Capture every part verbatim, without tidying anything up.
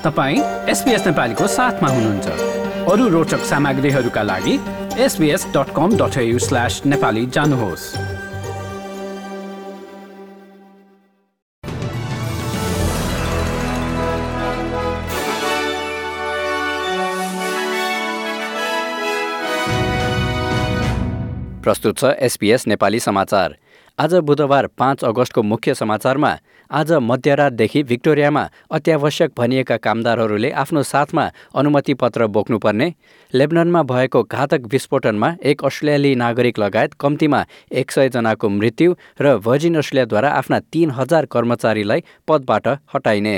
तपाईँ एसबीएस नेपालीको साथमा हुनुहुन्छ। अरू रोचक सामग्रीहरूका लागि SBS dot com dot AU slash Nepali जानुहोस्। प्रस्तुत छ एसबीएस नेपाली समाचार। आज बुधबार पाँच अगस्तको मुख्य समाचारमा आज मध्यरातदेखि भिक्टोरियामा अत्यावश्यक भनिएका कामदारहरूले आफ्नो साथमा अनुमति पत्र बोक्नुपर्ने, लेबननमा भएको घातक विस्फोटनमा एक अस्ट्रेलियाली नागरिक लगायत कम्तीमा एक सय जनाको मृत्यु र भर्जिन अस्ट्रेलियाद्वारा आफ्ना तीन हजार कर्मचारीलाई पदबाट हटाइने।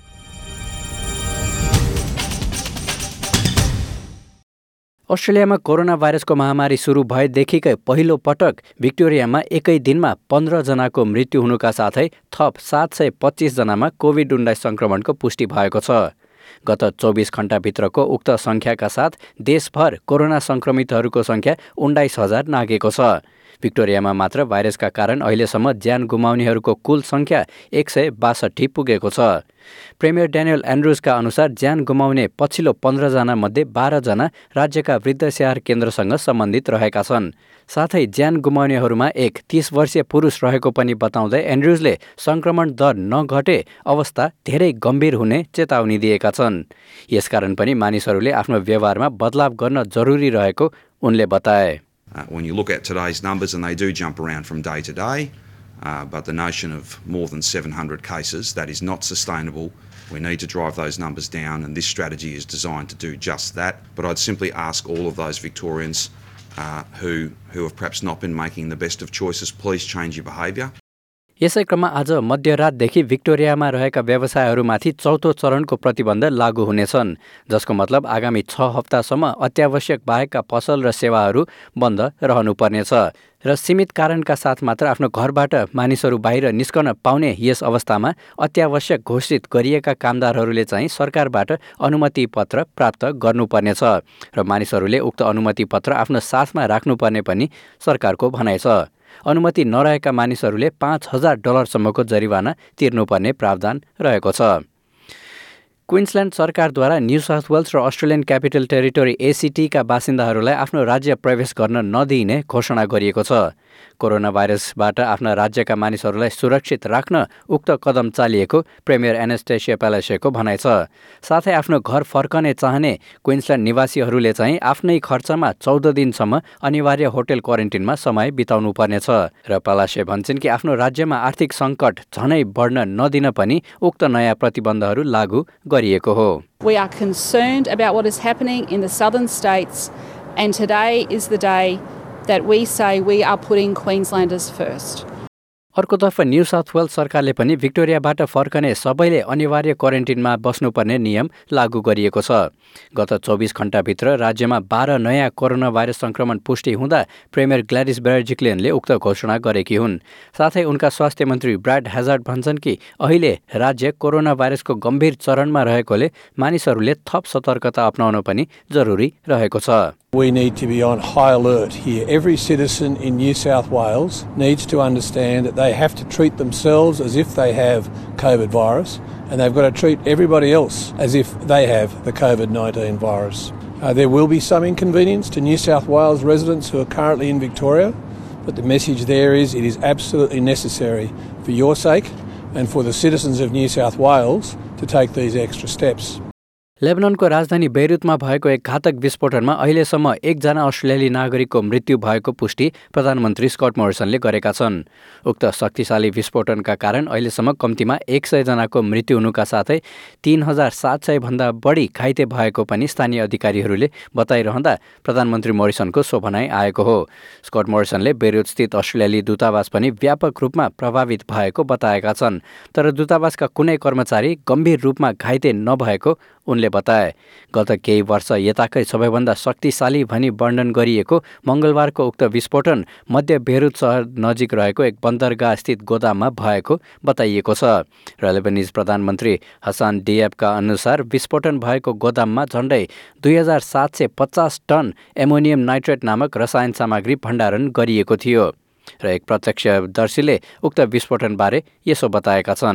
अस्ट्रेलियामा कोरोना भाइरसको महामारी सुरु भएदेखिकै पहिलो पटक भिक्टोरियामा एकै दिनमा पन्ध्र जनाको मृत्यु हुनुका साथै थप सात सय पच्चिस जनामा कोभिड उन्नाइस संक्रमणको पुष्टि भएको छ। गत चौबिस घण्टाभित्रको उक्त सङ्ख्याका साथ देशभर कोरोना सङ्क्रमितहरूको सङ्ख्या उन्नाइस हजार नागेको छ। भिक्टोरियामा मात्र भाइरसका कारण अहिलेसम्म ज्यान गुमाउनेहरूको कुल सङ्ख्या एक सय बासठी पुगेको छ। प्रेमियर ड्यानियल एन्ड्रुजका अनुसार ज्यान गुमाउने पछिल्लो पन्ध्रजना मध्ये बाह्रजना राज्यका वृद्ध स्याहार केन्द्रसँग सम्बन्धित रहेका छन्। साथै ज्यान गुमाउनेहरूमा एक तीस वर्षीय पुरुष रहेको पनि बताउँदै एन्ड्रुजले सङ्क्रमण दर नघटे अवस्था धेरै गम्भीर हुने चेतावनी दिएका छन्। यसकारण पनि मानिसहरूले आफ्नो व्यवहारमा बदलाव गर्न जरुरी रहेको उनले बताए। Uh, when you look at today's numbers, and they do jump around from day to day, uh, but the notion of more than seven hundred cases, that is not sustainable. We need to drive those numbers down, and this strategy is designed to do just that. But I'd simply ask all of those Victorians uh, who, who have perhaps not been making the best of choices, please change your behaviour. यसै क्रममा आज मध्यरातदेखि भिक्टोरियामा रहेका व्यवसायहरूमाथि चौथो चरणको प्रतिबन्ध लागू हुनेछन्, जसको मतलब आगामी छ हप्तासम्म अत्यावश्यक बाहेकका पसल र सेवाहरू बन्द रहनुपर्नेछ र सीमित कारणका साथ मात्र आफ्नो घरबाट मानिसहरू बाहिर निस्कन पाउने यस अवस्थामा अत्यावश्यक घोषित गरिएका कामदारहरूले चाहिँ सरकारबाट अनुमति पत्र प्राप्त गर्नुपर्नेछ र मानिसहरूले उक्त अनुमति पत्र आफ्नो साथमा राख्नुपर्ने पनि सरकारको भनाइ छ। अनुमति नरहेका मानिसहरूले पाँच हजार डलरसम्मको जरिवाना तिर्नुपर्ने प्रावधान रहेको छ। क्विन्सल्यान्ड सरकारद्वारा न्यू साउथ वेल्स र अस्ट्रेलियन क्यापिटल टेरिटोरी एसीटीका बासिन्दाहरूलाई आफ्नो राज्य प्रवेश गर्न नदिइने घोषणा गरिएको छ। कोरोना भाइरसबाट आफ्ना राज्यका मानिसहरूलाई सुरक्षित राख्न उक्त कदम चालिएको प्रेमियर एनास्टेसिया पेलासेको भनाइ छ। साथै आफ्नो घर फर्कने चाहने क्विन्सल्यान्ड निवासीहरूले चाहिँ आफ्नै खर्चमा चौध दिनसम्म अनिवार्य होटल क्वारेन्टिनमा समय बिताउनु पर्नेछ र पेलासे भन्छन् कि आफ्नो राज्यमा आर्थिक सङ्कट झनै बढ्न नदिन पनि उक्त नयाँ प्रतिबन्धहरू लागू गरिएको हो। We are concerned about what is happening in the southern states, and today is the day that we say we are putting Queenslanders first. अर्कोतर्फ न्यू साउथ वेल्स सरकारले पनि भिक्टोरियाबाट फर्कने सबैले अनिवार्य क्वारेन्टिनमा बस्नुपर्ने नियम लागू गरिएको छ। गत चौबिस घण्टाभित्र राज्यमा बाह्र नयाँ कोरोना भाइरस संक्रमण पुष्टि हुँदा प्रेमियर ग्ल्याडिस बेर्जिक्लेनले उक्त घोषणा गरेकी हुन्। साथै उनका स्वास्थ्य मन्त्री ब्राड हेजार्ड भन्छन् कि अहिले राज्य कोरोना भाइरसको गम्भीर चरणमा रहेकोले मानिसहरूले थप सतर्कता अपनाउन पनि जरुरी रहेको छ। We need to be on high alert here. Every citizen in New South Wales needs to understand that they have to treat themselves as if they have COVID virus, and they've got to treat everybody else as if they have the COVID nineteen virus. Uh, there will be some inconvenience to New South Wales residents who are currently in Victoria, but the message there is it is absolutely necessary for your sake and for the citizens of New South Wales to take these extra steps. लेबननको राजधानी बेरुतमा भएको एक घातक विस्फोटनमा अहिलेसम्म एकजना अस्ट्रेलियाली नागरिकको मृत्यु भएको पुष्टि प्रधानमन्त्री स्कट मोरिसनले गरेका छन्। उक्त शक्तिशाली विस्फोटनका कारण अहिलेसम्म कम्तीमा एक सय जनाको मृत्यु हुनुका साथै तीन हजार सात सय भन्दा बढी घाइते भएको पनि स्थानीय अधिकारीहरूले बताइरहँदा प्रधानमन्त्री मोरिसनको सो भनाइ आएको हो। स्कट मोरिसनले बेरुत स्थित अस्ट्रेलियाली दूतावास पनि व्यापक रूपमा प्रभावित भएको बताएका छन्, तर दूतावासका कुनै कर्मचारी गम्भीर रूपमा घाइते नभएको उनले बताए। गत केही वर्ष यताकै सबैभन्दा शक्तिशाली भनी वर्णन गरिएको मङ्गलबारको उक्त विस्फोटन मध्य बेरुत सहर नजिक रहेको एक बन्दरगाह स्थित गोदाममा भएको बताइएको छ। र लेबनिज प्रधानमन्त्री हसन डियाबका अनुसार विस्फोटन भएको गोदाममा झण्डै दुई हजार सात सय पचास टन एमोनियम नाइट्रेट नामक रसायन सामग्री भण्डारण गरिएको थियो र एक प्रत्यक्षदर्शीले उक्त विस्फोटनबारे यसो बताएका छन्।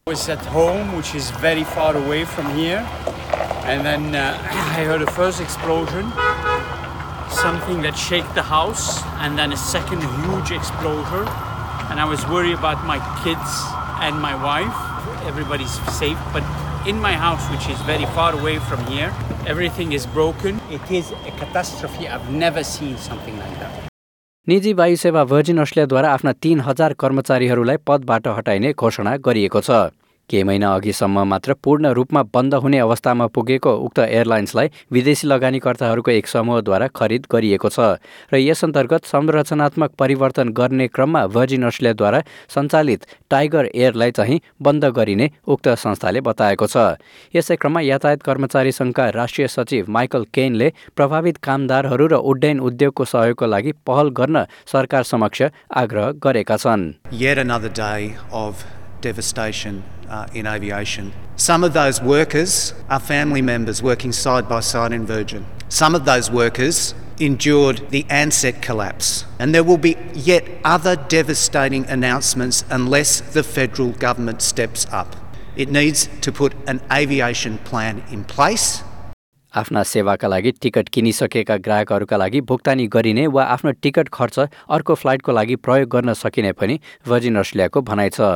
I was at home, which is very far away from here, and then uh, I heard a first explosion, something that shook the house, and then a second huge explosion, and I was worried about my kids and my wife. Everybody's safe, but in my house, which is very far away from here, everything is broken. It is a catastrophe. I've never seen something like that. निजी वायु सेवा virgin अस्ट्रेलियाद्वारा आफ्ना तीन हजार कर्मचारीहरूलाई पदबाट हटाइने घोषणा गरिएको छ। केही महिना अघिसम्म मात्र पूर्ण रूपमा बन्द हुने अवस्थामा पुगेको उक्त एयरलाइन्सलाई विदेशी लगानीकर्ताहरूको एक समूहद्वारा खरिद गरिएको छ र यस अन्तर्गत संरचनात्मक परिवर्तन गर्ने क्रममा भर्जिन अस्ट्रेलियाद्वारा सञ्चालित टाइगर एयरलाई चाहिँ बन्द गरिने उक्त संस्थाले बताएको छ। यसै क्रममा यातायात कर्मचारी सङ्घका राष्ट्रिय सचिव माइकल केनले प्रभावित कामदारहरू र उड्डयन उद्योगको सहयोगको लागि पहल गर्न सरकार समक्ष आग्रह गरेका छन्। Yet another day of devastation uh, in aviation. Some of those workers are family members working side by side in Virgin. Some of those workers endured the Ansett collapse, and there will be yet other devastating announcements unless the federal government steps up. It needs to put an aviation plan in place. आफ्ना सेवाका लागि ticket किनिसकेका ग्राहकहरूका लागि भुक्तानी गरिने वा आफ्नो ticket खर्च अर्को फ्लाइटको लागि प्रयोग गर्न सकिने पनि भर्जिन अस्ट्रेलियाको भनाइ छ।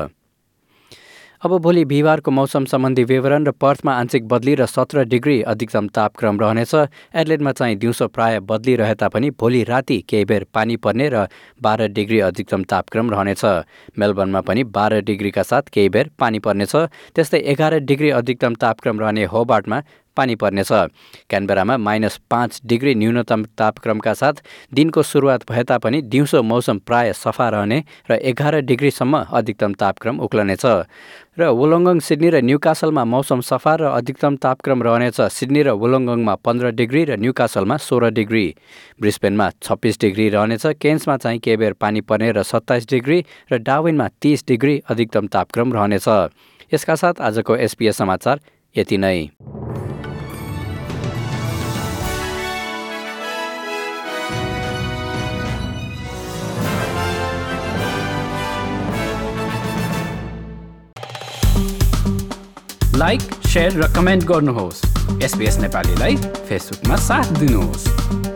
अब भोलि बिहिबारको मौसम सम्बन्धी विवरण र पर्थमा आंशिक बदली र सत्र डिग्री अधिकतम तापक्रम रहनेछ। एडलेडमा चाहिँ दिउँसो प्राय बदली रहे तापनि भोलि राति केही बेर पानी पर्ने र बाह्र डिग्री अधिकतम तापक्रम रहनेछ। मेलबर्नमा पनि बाह्र डिग्रीका साथ केही बेर पानी पर्नेछ। त्यस्तै एघार डिग्री अधिकतम तापक्रम रहने होबार्टमा पानी पर्नेछ। क्यानबेरामा माइनस पाँच डिग्री न्यूनतम तापक्रमका साथ दिनको सुरुवात भए तापनि दिउँसो मौसम प्राय सफा रहने र एघार डिग्रीसम्म अधिकतम तापक्रम उक्लनेछ। र वोलोङ्गङ सिडनी र न्युकासलमा मौसम सफा र अधिकतम तापक्रम रहनेछ। सिडनी र वोलोङ्गङमा पन्ध्र डिग्री र न्युकासलमा सोह्र डिग्री। ब्रिस्बेनमा छब्बिस डिग्री रहनेछ। केन्समा चाहिँ केही बेर पानी पर्ने र सत्ताइस डिग्री र डार्विनमा तीस डिग्री अधिकतम तापक्रम रहनेछ। यसका साथ आजको एसपीएस समाचार यति नै। लाइक, शेयर र कमेन्ट गर्नुहोस्। एसबीएस नेपालीलाई फेसबुकमा साथ दिनुहोस्।